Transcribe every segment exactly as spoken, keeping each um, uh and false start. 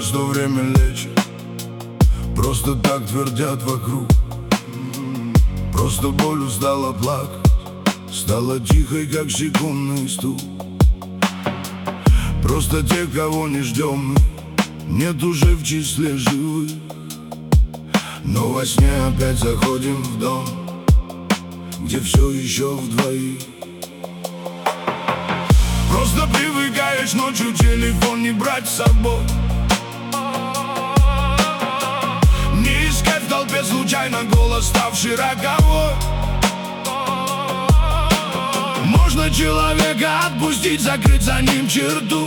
что время лечит. Просто так твердят вокруг. Просто боль устала плакать, стала тихой, как секундный стук. Просто те, кого не ждем мы, нет уже в числе живых. Но во сне опять заходим в дом, где все еще вдвоих. Просто привыкаешь ночью телефон не брать с собой, не искать в толпе случайно голос, ставший роковой. Можно человека отпустить, закрыть за ним черту.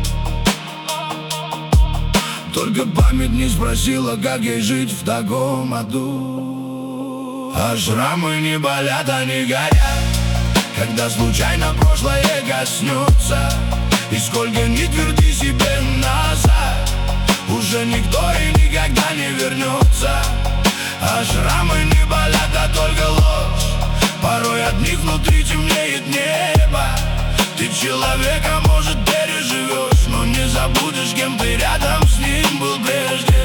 Только память не спросила, как ей жить в таком аду. А шрамы не болят, они горят, когда случайно прошлое коснется. И сколько ни тверди себе назад, уже никто и никогда не вернется. А шрамы не болят, а только ложь. Порой от них внутри темнеет небо. Ты человека, может, переживешь, но не забудешь, кем ты рядом с ним был прежде.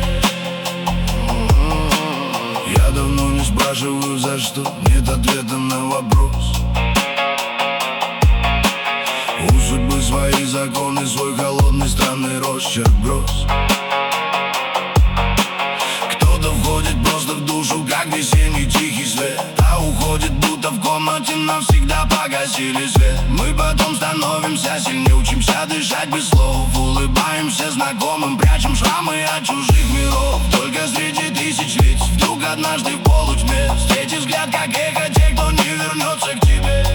Я давно не спрашиваю, за что, нет ответа на вопрос. У судьбы свои законы, свой холодный странный росчерк гроз. Кто-то входит просто в душу, как весенний тихий свет, а уходит, будто в комнате навсегда погасили свет. Мы потом становимся сильнее, учимся дышать без слов, улыбаемся знакомым, прячем шрамы от чужих миров. Только среди тысяч лиц вдруг однажды в полутьме встретишь взгляд, как эхо, те, кто не вернется к тебе.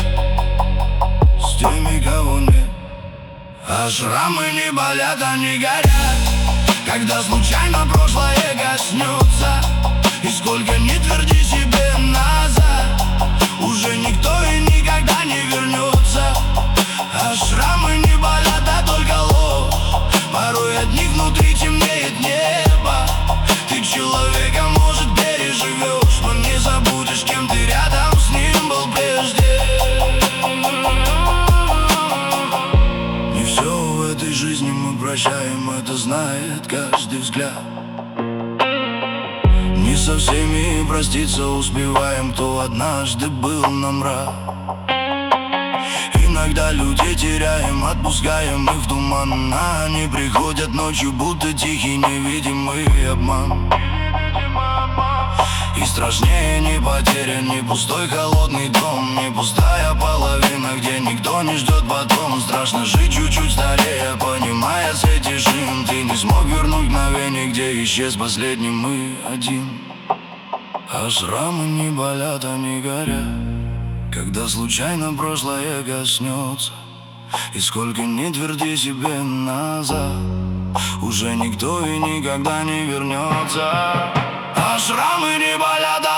С теми, кого нет. А шрамы не болят, они горят, когда случайно прошлое коснется. И сколько ни тверди себе назад, уже никто и никогда не вернется. А шрамы не болят, а только ложь. Порой от них внутри темнеет небо. Ты человека, может, переживешь, но не забудешь, кем ты рядом с ним был прежде. Не все в этой жизни мы прощаем, это знает каждый взгляд. Не со всеми проститься успеваем, кто однажды был нам рад. Иногда людей теряем, отпускаем их в туман. Они приходят ночью, будто тихий невидимый обман. И страшнее не потеря, не пустой холодный дом, не пустая половина, где никто не ждет потом. Страшно жить чуть-чуть старея, понимая свет тишин. Ты не смог вернуть мгновение, где исчез последний мы один. А шрамы не болят, они горят, когда случайно прошлое коснется. И сколько ни тверди себе назад, уже никто и никогда не вернется. А шрамы не болят,